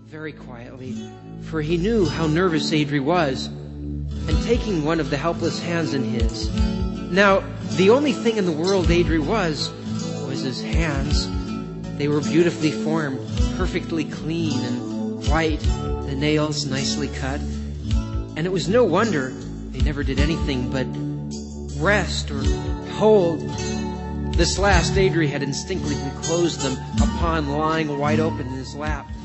very quietly, for he knew how nervous Adri was, and taking one of the helpless hands in his. Now, the only thing in the world Adri was his hands. They were beautifully formed, perfectly clean and white, the nails nicely cut. And it was no wonder they never did anything but rest or hold. This last Adri had instinctively closed them upon lying wide open in his lap.